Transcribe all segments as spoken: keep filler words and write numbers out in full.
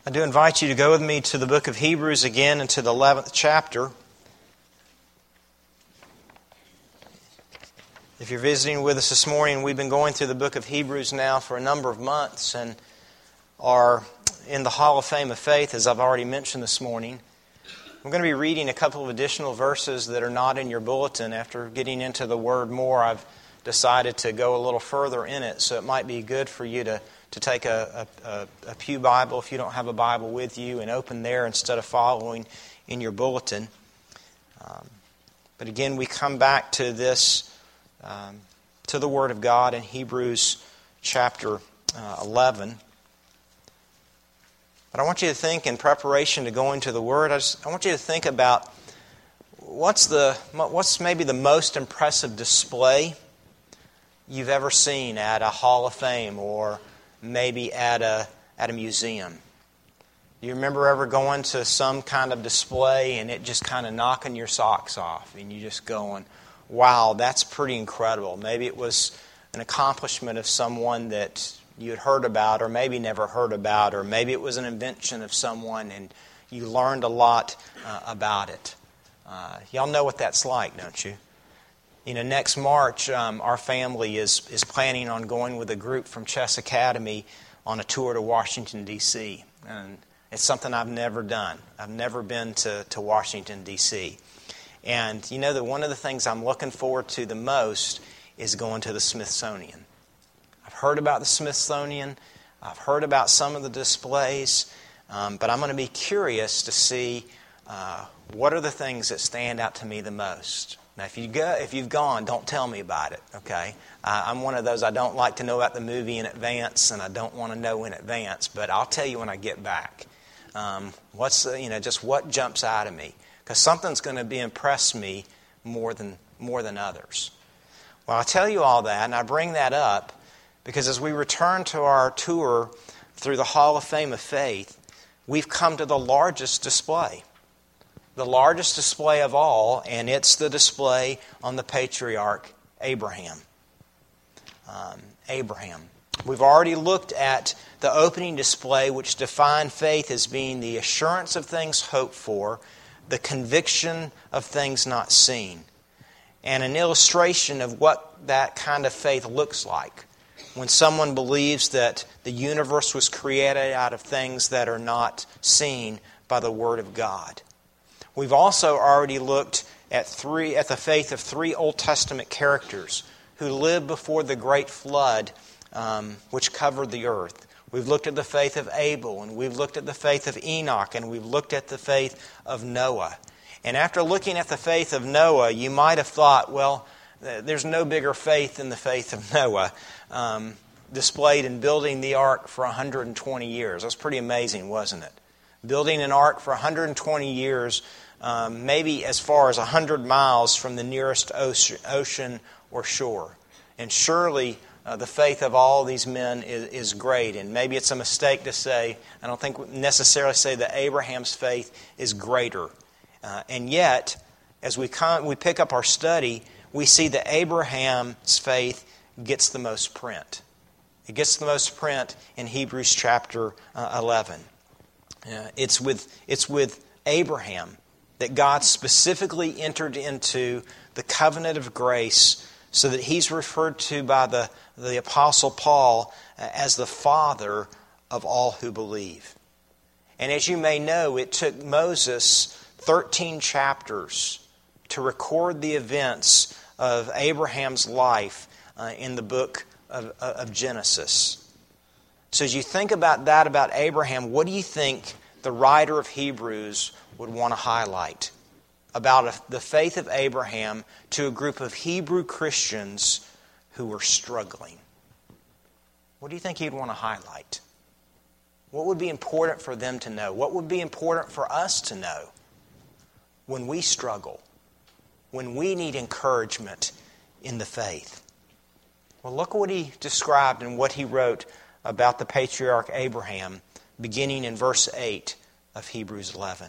I do invite you to go with me to the book of Hebrews again and to the eleventh chapter. If you're visiting with us this morning, we've been going through the book of Hebrews now for a number of months and are in the Hall of Fame of Faith, as I've already mentioned this morning. I'm going to be reading a couple of additional verses that are not in your bulletin. After getting into the Word more, I've decided to go a little further in it, so it might be good for you to to take a, a, a Pew Bible if you don't have a Bible with you and open there instead of following in your bulletin. Um, but again, we come back to this, um, to the Word of God in Hebrews chapter uh, eleven. But I want you to think, in preparation to going to the Word, I, just, I want you to think about what's the what's maybe the most impressive display you've ever seen at a Hall of Fame or maybe at a at a museum. Do you remember ever going to some kind of display and it just kind of knocking your socks off and you just going, wow, that's pretty incredible. Maybe it was an accomplishment of someone that you had heard about or maybe never heard about, or maybe it was an invention of someone and you learned a lot uh, about it. Uh, y'all know what that's like, don't you? You know, next March, um, our family is is planning on going with a group from Chess Academy on a tour to Washington, D C And it's something I've never done. I've never been to, to Washington, D C And you know that one of the things I'm looking forward to the most is going to the Smithsonian. I've heard about the Smithsonian. I've heard about some of the displays. Um, but I'm going to be curious to see uh, what are the things that stand out to me the most. Now, if you go, if you've gone, don't tell me about it, okay? Uh, I'm one of those, I don't like to know about the movie in advance, and I don't want to know in advance, but I'll tell you when I get back. Um, what's the, you know, just what jumps out of me? Because something's going to be impress me more than more than others. Well, I tell you all that, and I bring that up because as we return to our tour through the Hall of Fame of Faith, we've come to the largest display. The largest display of all, and it's the display on the patriarch Abraham. Um, Abraham. We've already looked at the opening display, which defined faith as being the assurance of things hoped for, the conviction of things not seen, and an illustration of what that kind of faith looks like when someone believes that the universe was created out of things that are not seen by the Word of God. We've also already looked at three at the faith of three Old Testament characters who lived before the great flood um, which covered the earth. We've looked at the faith of Abel, and we've looked at the faith of Enoch, and we've looked at the faith of Noah. And after looking at the faith of Noah, you might have thought, well, there's no bigger faith than the faith of Noah, um, displayed in building the ark for one hundred twenty years. That's pretty amazing, wasn't it? Building an ark for one hundred twenty years, Um, maybe as far as one hundred miles from the nearest ocean or shore. And surely uh, the faith of all these men is, is great. And maybe it's a mistake to say, I don't think necessarily say that Abraham's faith is greater. Uh, and yet, as we, come, we pick up our study, we see that Abraham's faith gets the most print. It gets the most print in Hebrews chapter uh, eleven. Uh, it's with it's with Abraham that God specifically entered into the covenant of grace so that he's referred to by the, the Apostle Paul as the father of all who believe. And as you may know, it took Moses thirteen chapters to record the events of Abraham's life uh, in the book of, of Genesis. So as you think about that, about Abraham, what do you think the writer of Hebrews would want to highlight about a, the faith of Abraham to a group of Hebrew Christians who were struggling? What do you think he'd want to highlight? What would be important for them to know? What would be important for us to know when we struggle, when we need encouragement in the faith? Well, look what he described and what he wrote about the patriarch Abraham, beginning in verse eight of Hebrews eleven.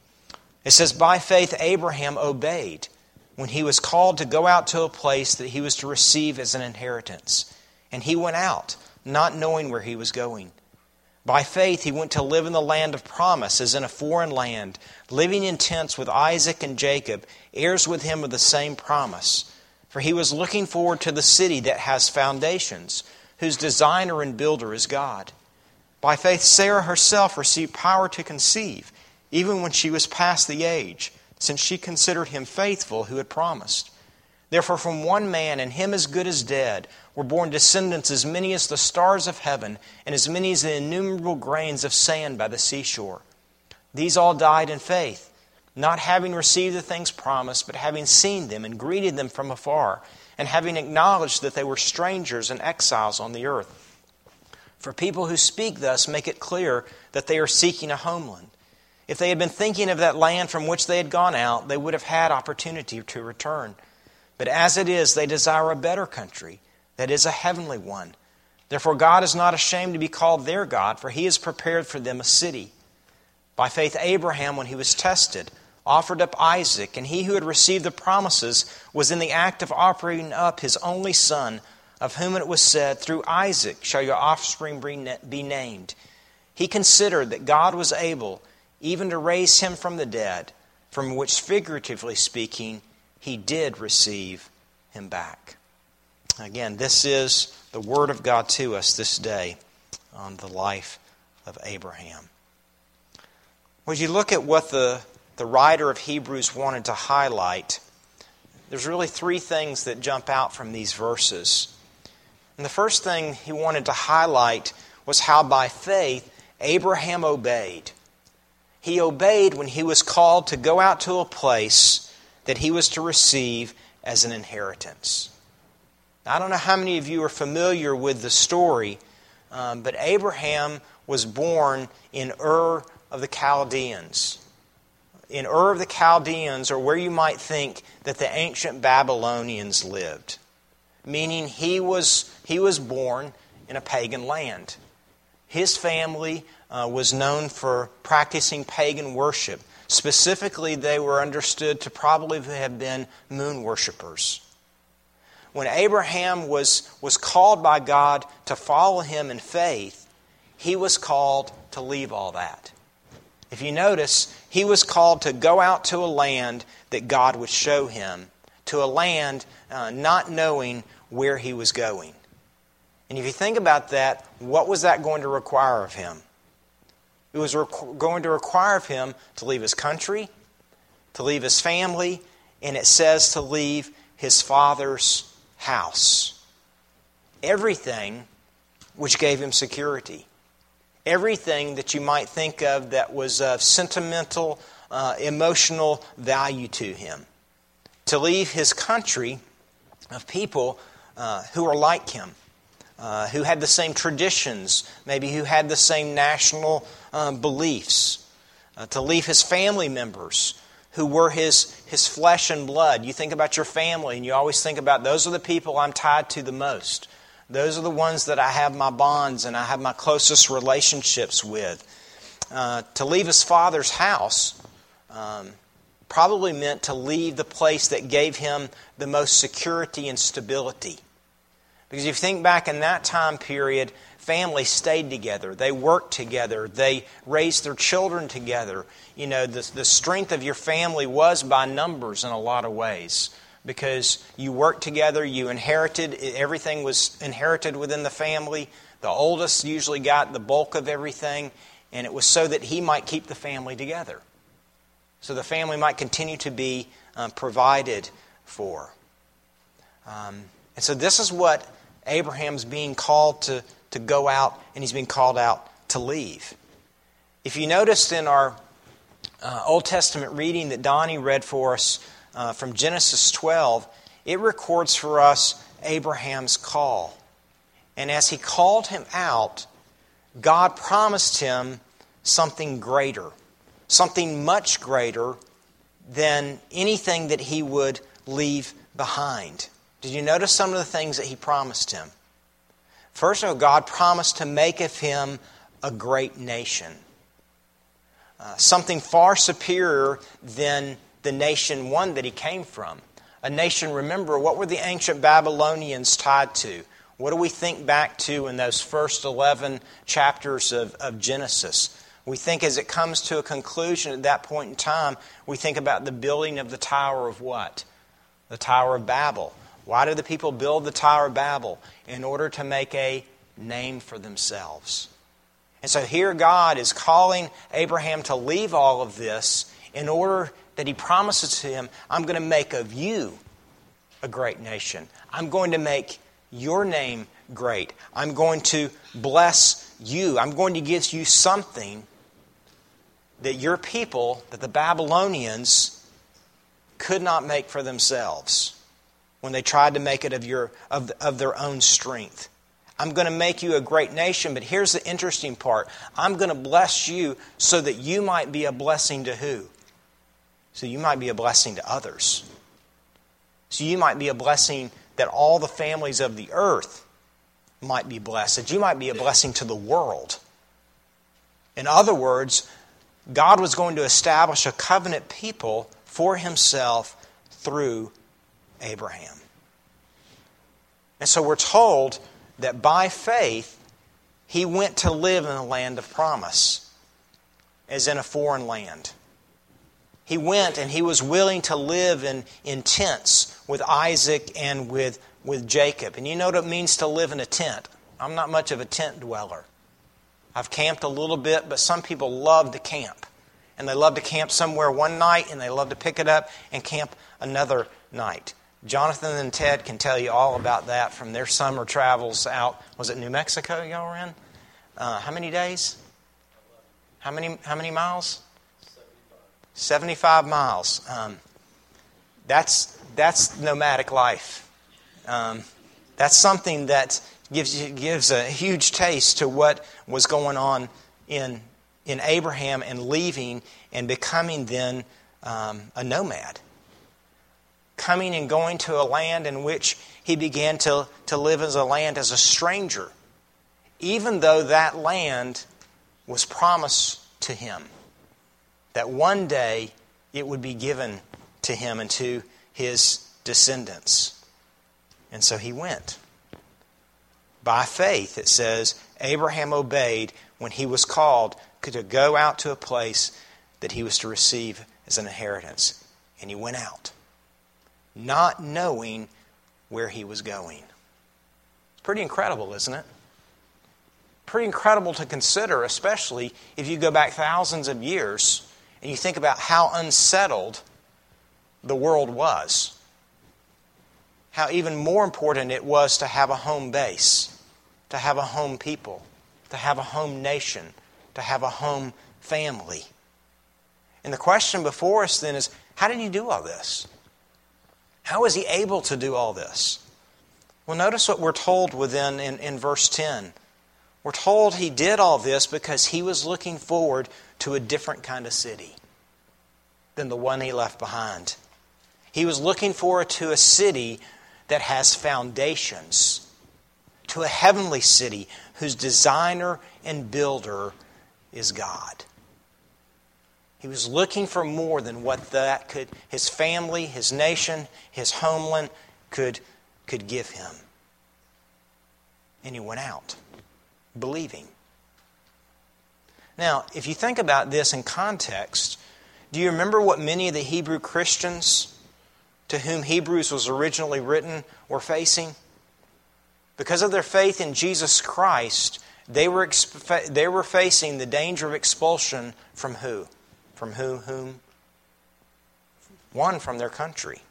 It says, "By faith Abraham obeyed when he was called to go out to a place that he was to receive as an inheritance. And he went out, not knowing where he was going. By faith he went to live in the land of promise, as in a foreign land, living in tents with Isaac and Jacob, heirs with him of the same promise. For he was looking forward to the city that has foundations, whose designer and builder is God. By faith Sarah herself received power to conceive, even when she was past the age, since she considered him faithful who had promised. Therefore from one man, and him as good as dead, were born descendants as many as the stars of heaven, and as many as the innumerable grains of sand by the seashore. These all died in faith, not having received the things promised, but having seen them and greeted them from afar, and having acknowledged that they were strangers and exiles on the earth. For people who speak thus make it clear that they are seeking a homeland. If they had been thinking of that land from which they had gone out, they would have had opportunity to return. But as it is, they desire a better country, that is a heavenly one. Therefore God is not ashamed to be called their God, for he has prepared for them a city. By faith Abraham, when he was tested, offered up Isaac, and he who had received the promises was in the act of offering up his only son, of whom it was said, through Isaac shall your offspring be named. He considered that God was able even to raise him from the dead, from which, figuratively speaking, he did receive him back. Again, this is the word of God to us this day on the life of Abraham. When you look at what the, the writer of Hebrews wanted to highlight, there's really three things that jump out from these verses. And the first thing he wanted to highlight was how by faith Abraham obeyed. He obeyed when he was called to go out to a place that he was to receive as an inheritance. Now, I don't know how many of you are familiar with the story, um, but Abraham was born in Ur of the Chaldeans. In Ur of the Chaldeans, or where you might think that the ancient Babylonians lived, meaning he was, he was born in a pagan land. His family uh, was known for practicing pagan worship. Specifically, they were understood to probably have been moon worshipers. When Abraham was, was called by God to follow him in faith, he was called to leave all that. If you notice, he was called to go out to a land that God would show him, to a land uh, not knowing where he was going. And if you think about that, what was that going to require of him? It was requ- going to require of him to leave his country, to leave his family, and it says to leave his father's house. Everything which gave him security. Everything that you might think of that was of sentimental, uh, emotional value to him. To leave his country of people uh, who are like him. Uh, who had the same traditions, maybe who had the same national um, beliefs. Uh, to leave his family members who were his, his flesh and blood. You think about your family and you always think about those are the people I'm tied to the most. Those are the ones that I have my bonds and I have my closest relationships with. Uh, to leave his father's house um, probably meant to leave the place that gave him the most security and stability. Because if you think back in that time period, families stayed together. They worked together. They raised their children together. You know, the, the strength of your family was by numbers in a lot of ways. Because you worked together, you inherited, everything was inherited within the family. The oldest usually got the bulk of everything. And it was so that he might keep the family together. So the family might continue to be um, provided for. Um, and so this is what Abraham's being called to, to go out, and he's being called out to leave. If you noticed in our uh, Old Testament reading that Donnie read for us uh, from Genesis twelve, it records for us Abraham's call. And as he called him out, God promised him something greater, something much greater than anything that he would leave behind. Did you notice some of the things that he promised him? First of all, God promised to make of him a great nation. Uh, something far superior than the nation, one, that he came from. A nation, remember, what were the ancient Babylonians tied to? What do we think back to in those first eleven chapters of, of Genesis? We think as it comes to a conclusion at that point in time, we think about the building of the Tower of what? The Tower of Babel. Why did the people build the Tower of Babel? In order to make a name for themselves. And so here God is calling Abraham to leave all of this in order that He promises to him, I'm going to make of you a great nation. I'm going to make your name great. I'm going to bless you. I'm going to give you something that your people, that the Babylonians, could not make for themselves when they tried to make it of your of, of their own strength. I'm going to make you a great nation, but here's the interesting part. I'm going to bless you so that you might be a blessing to who? So you might be a blessing to others. So you might be a blessing that all the families of the earth might be blessed. That you might be a blessing to the world. In other words, God was going to establish a covenant people for Himself through Abraham. And so we're told that by faith, he went to live in the land of promise, as in a foreign land. He went and he was willing to live in, in tents with Isaac and with, with Jacob. And you know what it means to live in a tent. I'm not much of a tent dweller. I've camped a little bit, but some people love to camp. And they love to camp somewhere one night, and they love to pick it up and camp another night. Jonathan and Ted can tell you all about that from their summer travels out. Was it New Mexico y'all were in? Uh, how many days? How many how many miles? seventy-five miles. Um, that's that's nomadic life. Um, that's something that gives you, gives a huge taste to what was going on in in Abraham and leaving and becoming then um, a nomad. Coming and going to a land in which he began to, to live as a land as a stranger, even though that land was promised to him, that one day it would be given to him and to his descendants. And so he went. By faith, it says, Abraham obeyed when he was called to go out to a place that he was to receive as an inheritance. And he went out, not knowing where he was going. It's pretty incredible, isn't it? Pretty incredible to consider, especially if you go back thousands of years and you think about how unsettled the world was. How even more important it was to have a home base, to have a home people, to have a home nation, to have a home family. And the question before us then is, how did he do all this? How was he able to do all this? Well, notice what we're told within in, in verse ten. We're told he did all this because he was looking forward to a different kind of city than the one he left behind. He was looking forward to a city that has foundations, to a heavenly city whose designer and builder is God. He was looking for more than what that could, his family, his nation, his homeland could, could give him. And he went out, believing. Now, if you think about this in context, do you remember what many of the Hebrew Christians to whom Hebrews was originally written were facing? Because of their faith in Jesus Christ, they were exp- they were facing the danger of expulsion from who? From who, whom? One, from their country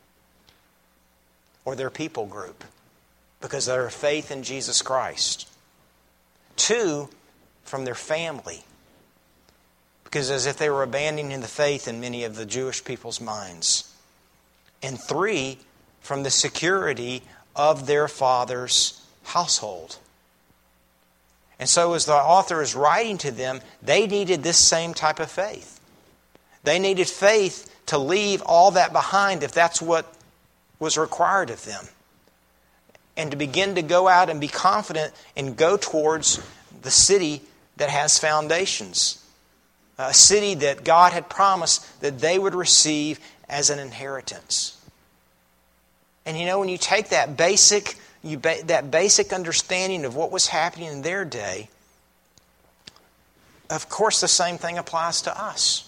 or their people group, because of their faith in Jesus Christ. Two, from their family, because as if they were abandoning the faith in many of the Jewish people's minds. And three, from the security of their father's household. And so as the author is writing to them, they needed this same type of faith. They needed faith to leave all that behind if that's what was required of them. And to begin to go out and be confident and go towards the city that has foundations. A city that God had promised that they would receive as an inheritance. And you know, when you take that basic you ba- that basic understanding of what was happening in their day, of course the same thing applies to us.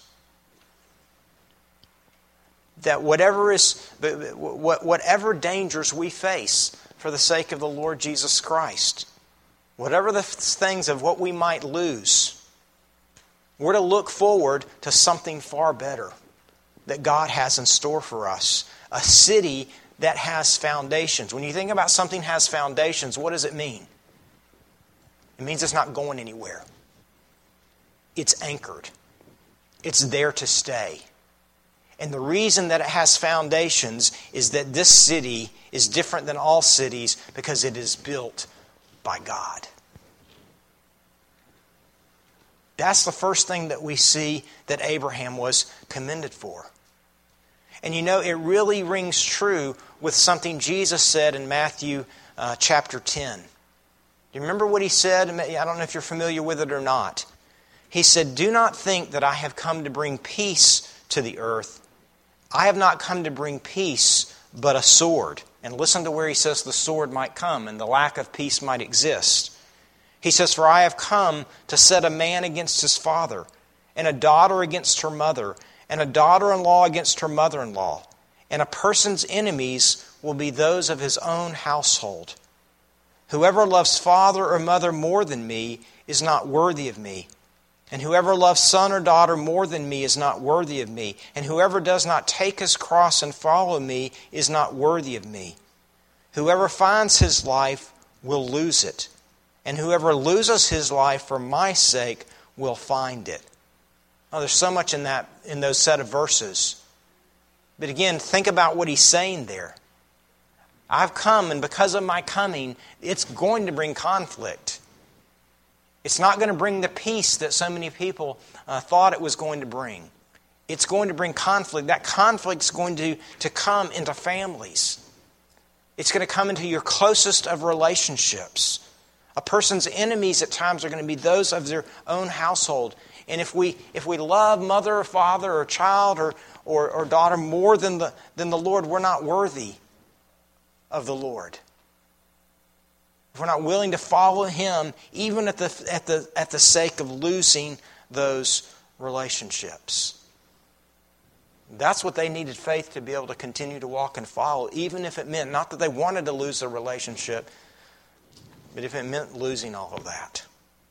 That whatever is, whatever dangers we face for the sake of the Lord Jesus Christ, whatever the things of what we might lose, we're to look forward to something far better that God has in store for us. A city that has foundations. When you think about something has foundations, what does it mean? It means it's not going anywhere. It's anchored. It's there to stay. And the reason that it has foundations is that this city is different than all cities because it is built by God. That's the first thing that we see that Abraham was commended for. And you know, it really rings true with something Jesus said in Matthew uh, chapter ten. Do you remember what He said? I don't know if you're familiar with it or not. He said, "Do not think that I have come to bring peace to the earth. I have not come to bring peace, but a sword." And listen to where He says the sword might come and the lack of peace might exist. He says, "For I have come to set a man against his father, and a daughter against her mother, and a daughter-in-law against her mother-in-law. And a person's enemies will be those of his own household. Whoever loves father or mother more than me is not worthy of me. And whoever loves son or daughter more than me is not worthy of me. And whoever does not take his cross and follow me is not worthy of me. Whoever finds his life will lose it. And whoever loses his life for my sake will find it." Oh, there's so much in that, in those set of verses. But again, think about what He's saying there. I've come, and because of my coming, it's going to bring conflict. It's not going to bring the peace that so many people uh, thought it was going to bring. It's going to bring conflict. That conflict is going to, to come into families. It's going to come into your closest of relationships. A person's enemies at times are going to be those of their own household. And if we if we love mother or father or child or, or, or daughter more than the, than the Lord, we're not worthy of the Lord. If we're not willing to follow Him, even at the at the at the sake of losing those relationships. That's what they needed faith to be able to continue to walk and follow, even if it meant not that they wanted to lose the relationship, but if it meant losing all of that.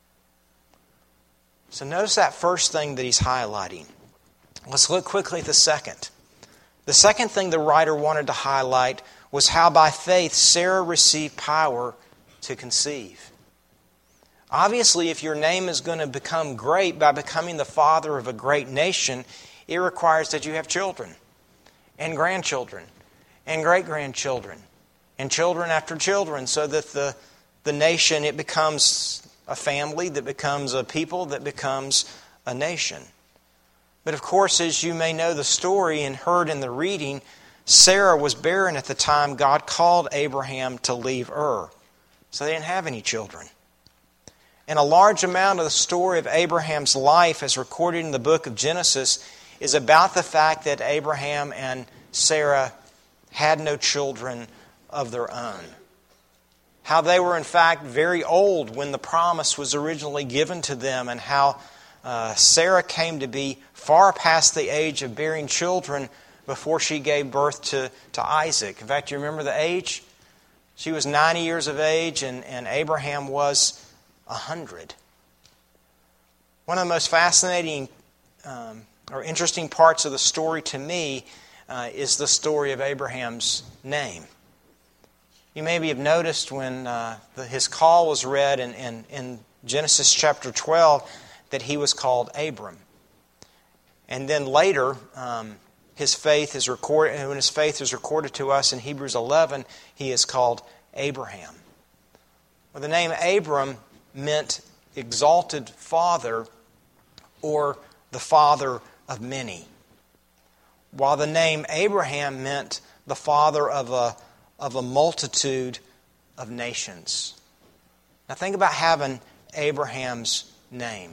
So notice that first thing that he's highlighting. Let's look quickly at the second. The second thing the writer wanted to highlight was how by faith Sarah received power to conceive. Obviously, if your name is going to become great by becoming the father of a great nation, it requires that you have children and grandchildren and great-grandchildren and children after children, so that the, the nation, it becomes a family, that becomes a people, that becomes a nation. But of course, as you may know the story and heard in the reading, Sarah was barren at the time God called Abraham to leave Ur. So they didn't have any children. And a large amount of the story of Abraham's life, as recorded in the book of Genesis, is about the fact that Abraham and Sarah had no children of their own. How they were in fact very old when the promise was originally given to them, and how uh, Sarah came to be far past the age of bearing children before she gave birth to, to Isaac. In fact, you remember the age? She was ninety years of age, and, and Abraham was one hundred. One of the most fascinating um, or interesting parts of the story to me uh, is the story of Abraham's name. You maybe have noticed when uh, the, his call was read in, in, in Genesis chapter twelve that he was called Abram. And then later, um, his faith is recorded, and when his faith is recorded to us in Hebrews eleven, he is called Abraham. Well, the name Abram meant exalted father, or the father of many, while the name Abraham meant the father of a of a multitude of nations. Now think about having Abraham's name.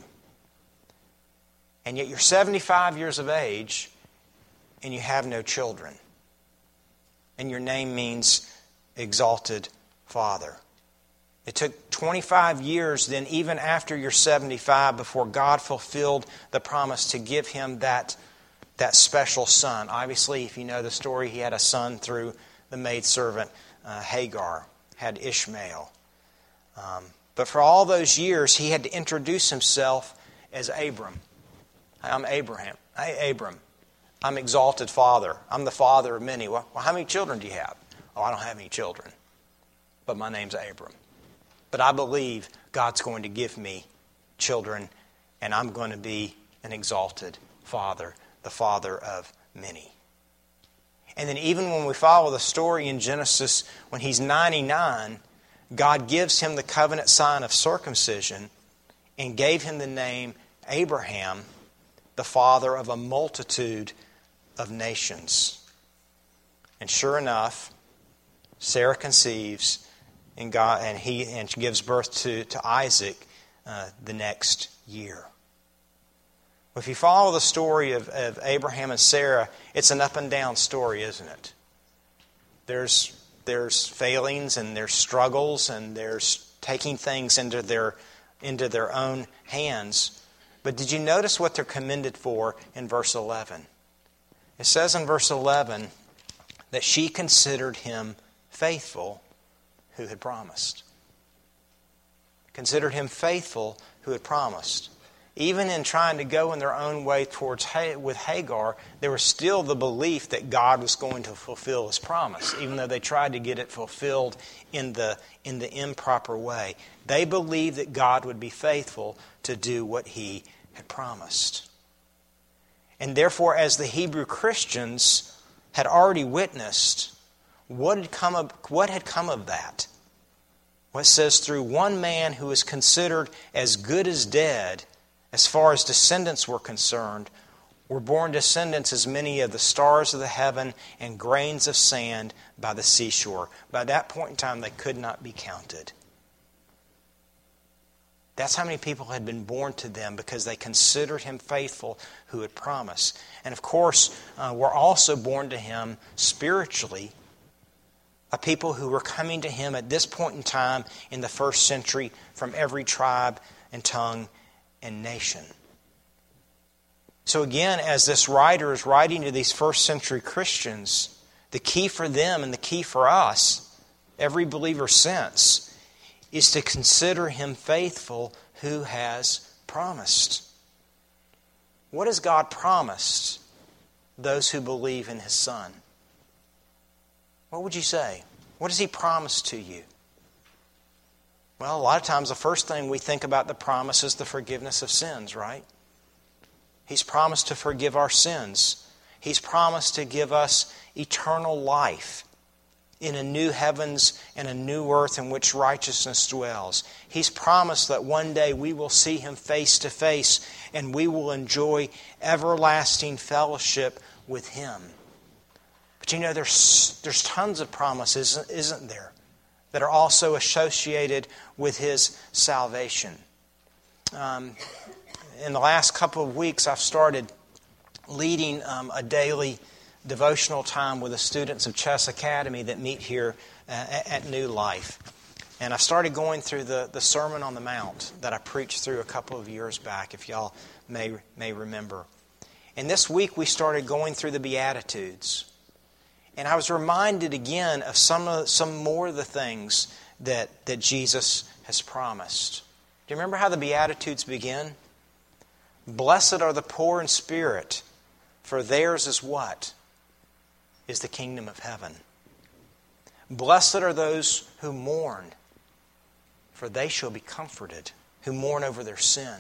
And yet you're seventy-five years of age and you have no children. And your name means exalted father. It took twenty-five years then, even after you're seventy-five, before God fulfilled the promise to give him that, that special son. Obviously, if you know the story, he had a son through the maidservant uh, Hagar, had Ishmael. Um, but for all those years, he had to introduce himself as Abram. I'm Abraham. Hey, Abram. I'm exalted father. I'm the father of many. Well, how many children do you have? Oh, I don't have any children. But my name's Abram. But I believe God's going to give me children, and I'm going to be an exalted father, the father of many. And then even when we follow the story in Genesis, when he's ninety-nine, God gives him the covenant sign of circumcision and gave him the name Abraham, the father of a multitude of nations. And sure enough, Sarah conceives, and God and he and she gives birth to, to Isaac uh, the next year. If you follow the story of, of Abraham and Sarah, it's an up and down story, isn't it? There's there's failings and there's struggles and there's taking things into their into their own hands. But did you notice what they're commended for in verse eleven? It says in verse eleven that she considered him faithful who had promised. Considered him faithful who had promised. Even in trying to go in their own way towards with Hagar, there was still the belief that God was going to fulfill his promise, even though they tried to get it fulfilled in the in the improper way. They believed that God would be faithful to do what he had promised. And therefore, as the Hebrew Christians had already witnessed, what had come of, what had come of that? Well, it says, through one man who is considered as good as dead, as far as descendants were concerned, were born descendants as many of the stars of the heaven and grains of sand by the seashore. By that point in time, they could not be counted. That's how many people had been born to them because they considered him faithful who had promised. And of course, uh, we're also born to him spiritually, a people who were coming to him at this point in time in the first century from every tribe and tongue and nation. So again, as this writer is writing to these first century Christians, the key for them and the key for us, every believer since, is to consider him faithful who has promised. What has God promised those who believe in his Son? What would you say? What has he promised to you? Well, a lot of times the first thing we think about the promise is the forgiveness of sins, right? He's promised to forgive our sins. He's promised to give us eternal life in a new heavens and a new earth in which righteousness dwells. He's promised that one day we will see him face to face and we will enjoy everlasting fellowship with him. But you know, there's there's tons of promises, isn't there, that are also associated with his salvation. Um, in the last couple of weeks, I've started leading um, a daily devotional time with the students of Chess Academy that meet here uh, at New Life. And I started going through the, the Sermon on the Mount that I preached through a couple of years back, if y'all may, may remember. And this week we started going through the Beatitudes. And I was reminded again of some of, some more of the things that, that Jesus has promised. Do you remember how the Beatitudes begin? Blessed are the poor in spirit, for theirs is what? Is the kingdom of heaven. Blessed are those who mourn, for they shall be comforted, who mourn over their sin.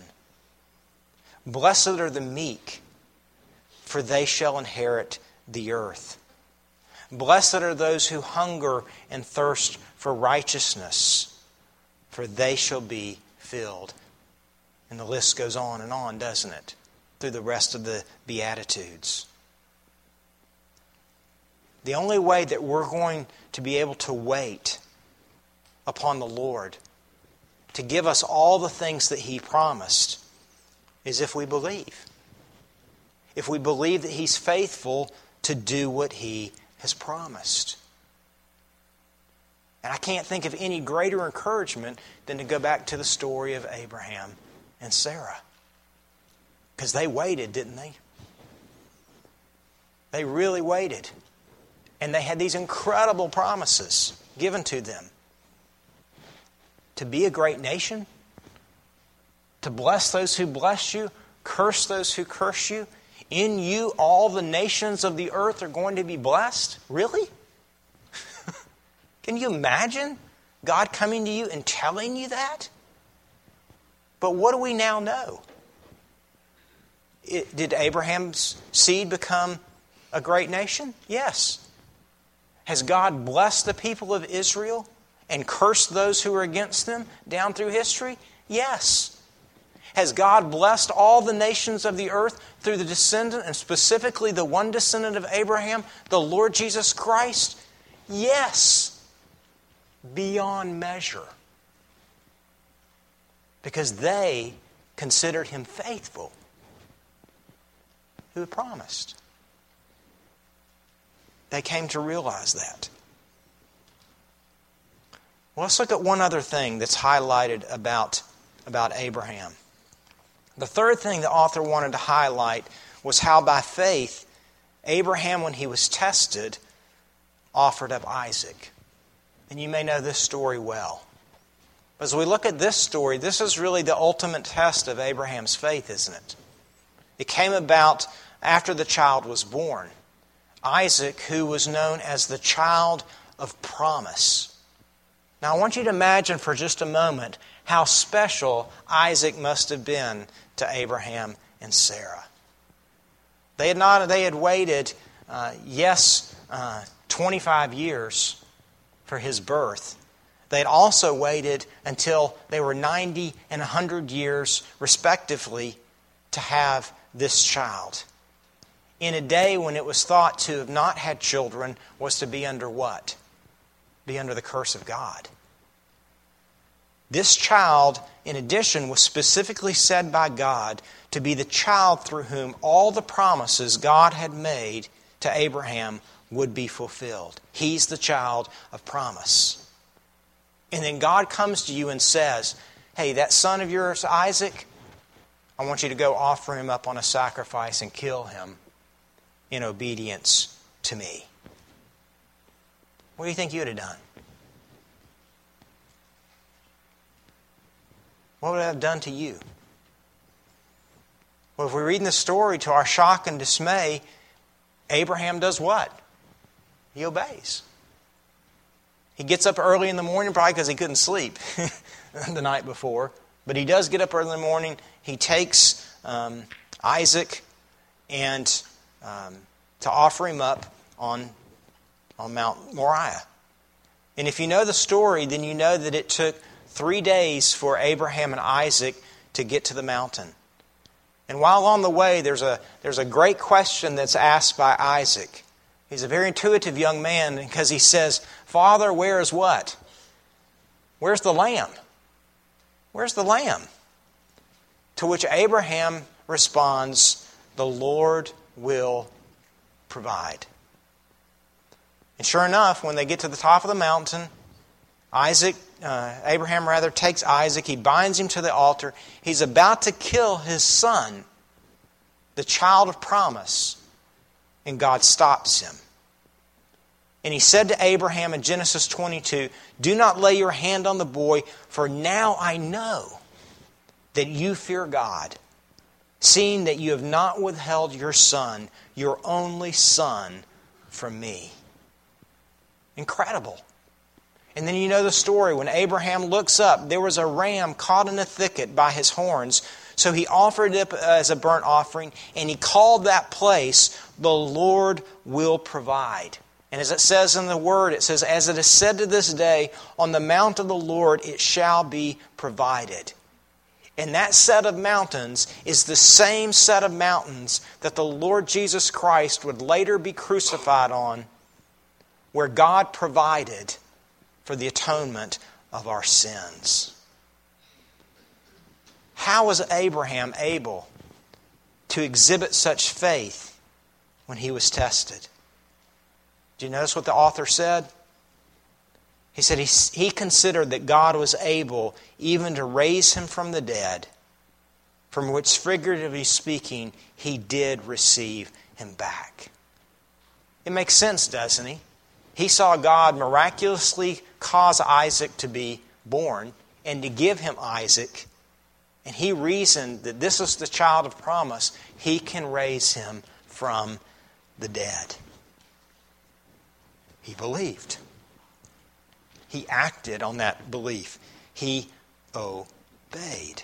Blessed are the meek, for they shall inherit the earth. Blessed are those who hunger and thirst for righteousness, for they shall be filled. And the list goes on and on, doesn't it? Through the rest of the Beatitudes. The only way that we're going to be able to wait upon the Lord to give us all the things that he promised is if we believe. If we believe that he's faithful to do what he has promised. And I can't think of any greater encouragement than to go back to the story of Abraham and Sarah. Because they waited, didn't they? They really waited. And they had these incredible promises given to them. To be a great nation, to bless those who bless you, curse those who curse you. In you, all the nations of the earth are going to be blessed. Really? Can you imagine God coming to you and telling you that? But what do we now know? It, did Abraham's seed become a great nation? Yes. Has God blessed the people of Israel and cursed those who are against them down through history? Yes. Has God blessed all the nations of the earth through the descendant, and specifically the one descendant of Abraham, the Lord Jesus Christ? Yes. Beyond measure. Because they considered him faithful who had promised. They came to realize that. Well, let's look at one other thing that's highlighted about, about Abraham. The third thing the author wanted to highlight was how by faith, Abraham, when he was tested, offered up Isaac. And you may know this story well. As we look at this story, this is really the ultimate test of Abraham's faith, isn't it? It came about after the child was born. Isaac, who was known as the child of promise. Now I want you to imagine for just a moment how special Isaac must have been to Abraham and Sarah. They had not. They had waited, uh, yes, uh, twenty-five years for his birth. They had also waited until they were ninety and one hundred years, respectively, to have this child. In a day when it was thought to have not had children was to be under what? Be under the curse of God. This child, in addition, was specifically said by God to be the child through whom all the promises God had made to Abraham would be fulfilled. He's the child of promise. And then God comes to you and says, hey, that son of yours, Isaac, I want you to go offer him up on a sacrifice and kill him in obedience to me. What do you think you would have done? What would it have done to you? Well, if we read in the story, to our shock and dismay, Abraham does what? He obeys. He gets up early in the morning, probably because he couldn't sleep the night before. But he does get up early in the morning. He takes um, Isaac and um, to offer him up on, on Mount Moriah. And if you know the story, then you know that it took three days for Abraham and Isaac to get to the mountain. And while on the way, there's a, there's a great question that's asked by Isaac. He's a very intuitive young man because he says, Father, where is what? Where's the lamb? Where's the lamb? To which Abraham responds, the Lord will provide. And sure enough, when they get to the top of the mountain, Isaac, uh, Abraham rather, takes Isaac. He binds him to the altar. He's about to kill his son, the child of promise. And God stops him. And he said to Abraham in Genesis twenty-two, do not lay your hand on the boy, for now I know that you fear God, seeing that you have not withheld your son, your only son, from me. Incredible. And then you know the story. When Abraham looks up, there was a ram caught in a thicket by his horns. So he offered it as a burnt offering, and he called that place, the Lord will provide. And as it says in the Word, it says, as it is said to this day, on the mount of the Lord it shall be provided. And that set of mountains is the same set of mountains that the Lord Jesus Christ would later be crucified on, where God provided for the atonement of our sins. How was Abraham able to exhibit such faith when he was tested? Do you notice what the author said? He said he, he considered that God was able even to raise him from the dead, from which, figuratively speaking, he did receive him back. It makes sense, doesn't he? He saw God miraculously cause Isaac to be born and to give him Isaac, and he reasoned that this is the child of promise. He can raise him from the dead. He believed. He acted on that belief. He obeyed.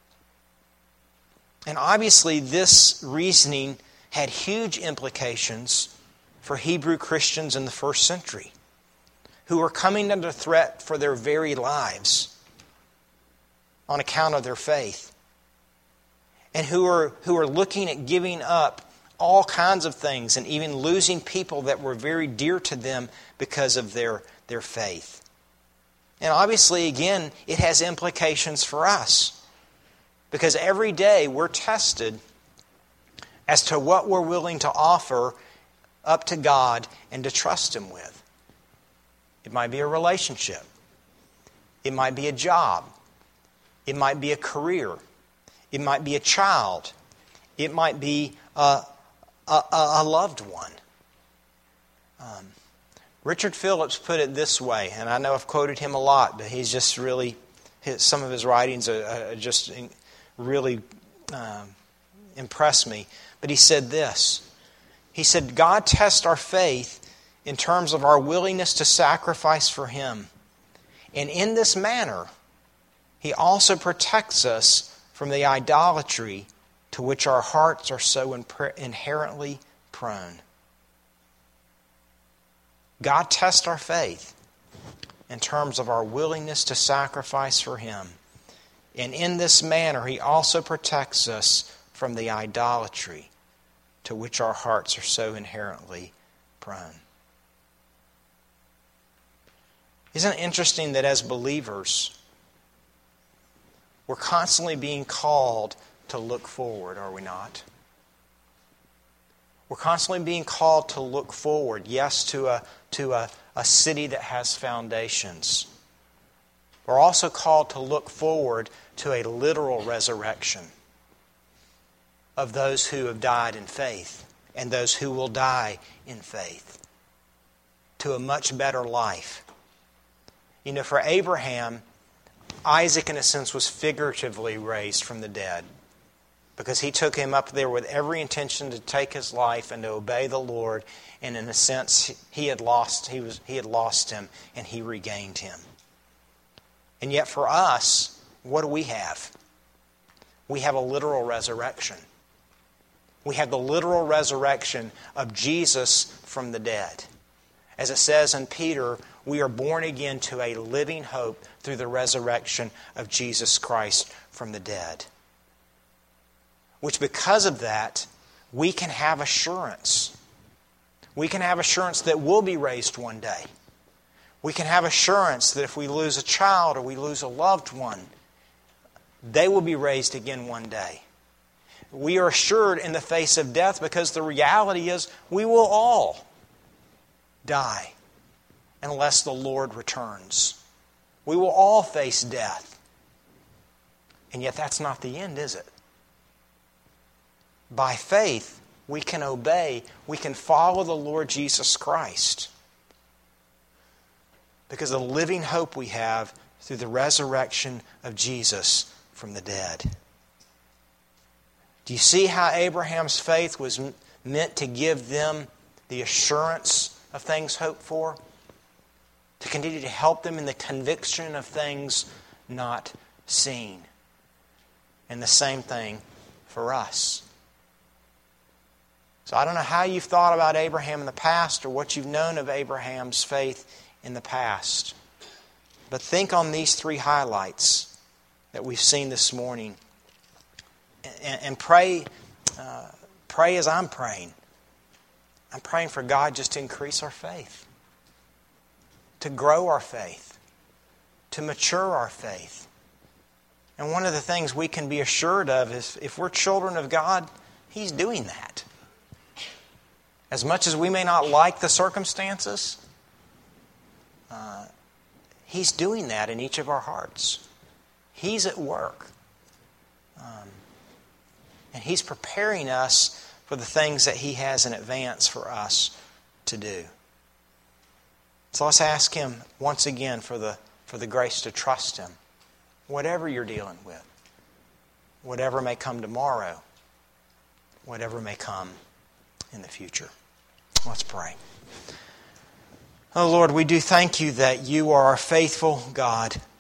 And obviously this reasoning had huge implications for Hebrew Christians in the first century, who were coming under threat for their very lives on account of their faith, and who are, who are looking at giving up all kinds of things and even losing people that were very dear to them because of their, their faith. And obviously, again, it has implications for us, because every day we're tested as to what we're willing to offer up to God and to trust Him with. It might be a relationship. It might be a job. It might be a career. It might be a child. It might be a, a, a loved one. Um, Richard Phillips put it this way, and I know I've quoted him a lot, but he's just really, his, some of his writings are, are just really um, impress me. But he said this. He said, God tests our faith in terms of our willingness to sacrifice for Him. And in this manner, He also protects us from the idolatry to which our hearts are so inherently prone. God tests our faith in terms of our willingness to sacrifice for Him. And in this manner, He also protects us from the idolatry to which our hearts are so inherently prone. Isn't it interesting that as believers, we're constantly being called to look forward, are we not? We're constantly being called to look forward, yes, to a, to a, a city that has foundations. We're also called to look forward to a literal resurrection of those who have died in faith and those who will die in faith, to a much better life. You know, for Abraham, Isaac, in a sense, was figuratively raised from the dead, because he took him up there with every intention to take his life and to obey the Lord. And in a sense, he had lost, he was, he had lost him, and he regained him. And yet for us, what do we have? We have a literal resurrection. We have the literal resurrection of Jesus from the dead. As it says in Peter, we are born again to a living hope through the resurrection of Jesus Christ from the dead. Which, because of that, we can have assurance. We can have assurance that we'll be raised one day. We can have assurance that if we lose a child or we lose a loved one, they will be raised again one day. We are assured in the face of death, because the reality is we will all die unless the Lord returns. We will all face death. And yet that's not the end, is it? By faith, we can obey, we can follow the Lord Jesus Christ, because of the living hope we have through the resurrection of Jesus from the dead. Do you see how Abraham's faith was meant to give them the assurance of things hoped for? To continue to help them in the conviction of things not seen. And the same thing for us. So I don't know how you've thought about Abraham in the past or what you've known of Abraham's faith in the past. But think on these three highlights that we've seen this morning. And, and pray, uh, pray as I'm praying. I'm praying for God just to increase our faith. To grow our faith. To mature our faith. And one of the things we can be assured of is if we're children of God, He's doing that. As much as we may not like the circumstances, uh, He's doing that in each of our hearts. He's at work. Um, and He's preparing us for the things that He has in advance for us to do. So let's ask Him once again for the, for the grace to trust Him. Whatever you're dealing with. Whatever may come tomorrow. Whatever may come in the future. Let's pray. Oh Lord, we do thank You that You are a faithful God.